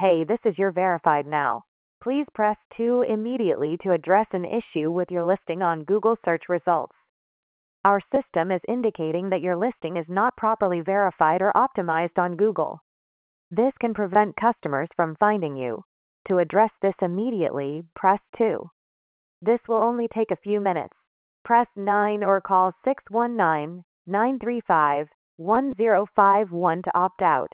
Hey, this is your verified now. Please press 2 immediately to address an issue with your listing on Google search results. Our system is indicating that your listing is not properly verified or optimized on Google. This can prevent customers from finding you. To address this immediately, press 2. This will only take a few minutes. Press 9 or call 619-935-1051 to opt out.